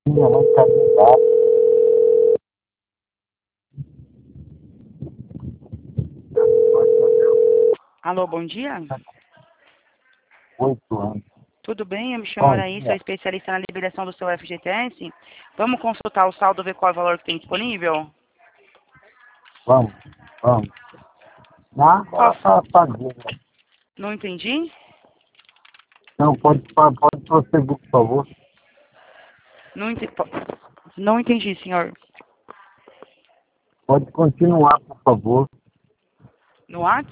Minha mãe está ligada. Alô, bom dia. 8 anos. Tudo bem? Eu me chamo Bom Araí, sou dia. especialista na liberação do seu FGTS. Vamos consultar o saldo, ver qual é o valor que tem disponível? Vamos, vamos. Não, Qual? para fazer. Não entendi? Não, pode prosseguir, por favor. Não entendi, não entendi, senhor. Pode continuar, por favor. No Whats?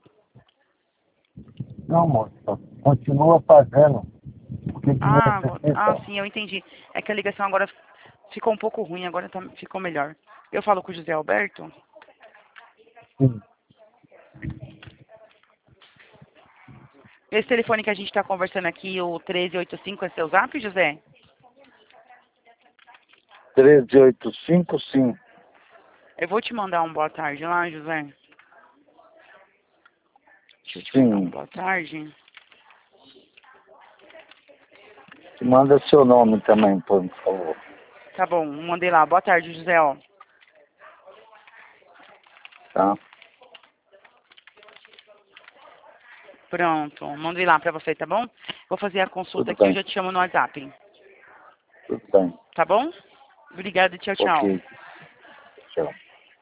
Não, moça. Continua fazendo. O que Ah, necessita? sim, eu entendi. É que a ligação agora ficou um pouco ruim, agora ficou melhor. Eu falo com o José Alberto. Sim. Esse telefone que a gente está conversando aqui, o 1385, é seu zap, José? 1385, sim. Eu vou te mandar um boa tarde lá, José. Deixa eu te mandar um Sim. boa tarde. Manda seu nome também, por favor. Tá bom, mandei lá. Boa tarde, José, ó. Tá? Pronto, mandei lá pra você, tá bom? Vou fazer a consulta Tudo aqui, eu bem. já te chamo no WhatsApp. Tudo bem. Tá bom? Obrigada, tchau, tchau. Ok. Tchau.